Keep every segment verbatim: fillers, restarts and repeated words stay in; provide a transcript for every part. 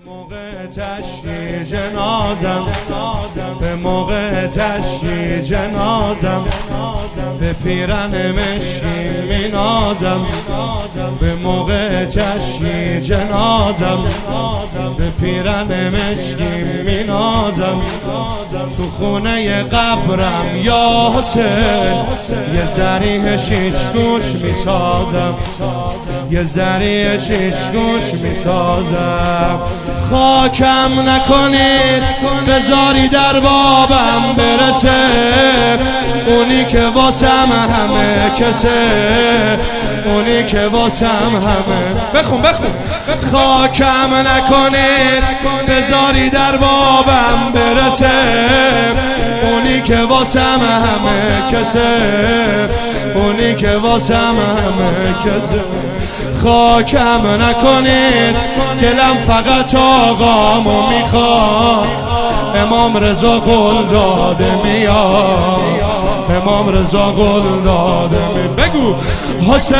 موقع تشییع جنازم، به موقع تشییع جنازم، به پیرن مشکی می نازم. به موقع تشییع جنازم، به پیرن مشکی می نازم. تو خونه قبرم یا حسین یه ذریح شیش گوش می سازم، یه ذریح شیش گوش می سازم. خاکم نکنید بذاری در بابم برسه، اونی که واسم همه کسه، اونی که واسم همه. بخون بخون. خاکم نکنید بذاری در بابم برسه، اونی که واسم همه کسه، اونی که واسم همه کسه. خاکم نکنید دلم فقط آقامو میخواد، امام رضا قول داده میاد، امام رضا قول داده میاد. بگو حسین.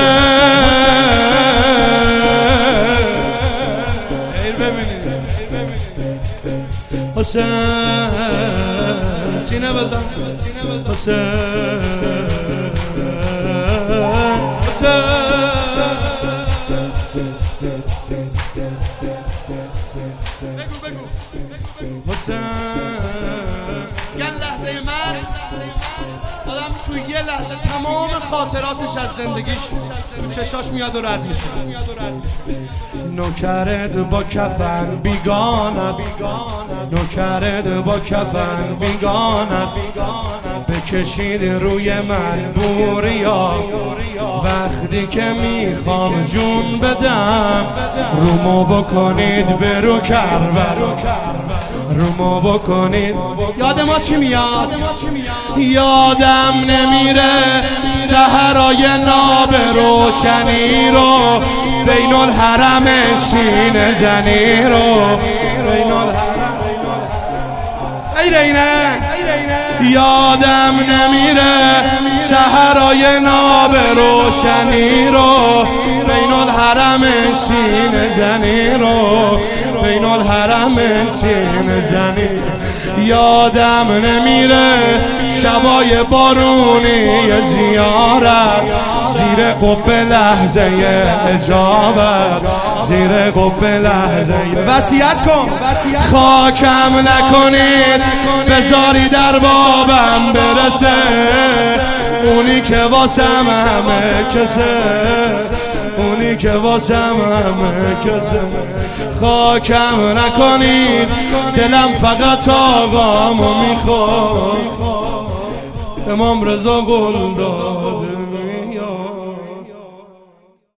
حسین سینه بزن. حسین حسین حسین. گل لحظه مرگ آدم تو یه لحظه تمام خاطراتش از زندگیش تو چشاش میاد و رد میشه. نوکرت با کفن بیگان است، نوکرت با کفن بیگان است. بکشید روی من بوریا وقتی که میخوام جون بدم. رومو بکنید برو کربر، رومو بکنید. یاد ما چی میاد؟ یادم نمیره سحرای ناب روشنی رو، بین الحرم سینه زنی رو، بین الحرم. غیر اینه یادم نمیره سحرای ناب روشنی رو، بین الحرم سینه زنی رو، بین الحرم سینه زنی. یادم نمیره شبای بارونی زیارت، زیر قبه لحظه اجابت، زیر قبه لحظه. وصیت کن. خاکم نکنید بذاری در بابم برسه، اونی که واسم همه کسه، اونی که واسم همه کسه. خاکم نکنید دلم فقط آقامو میخواد، امام رضا قول داد.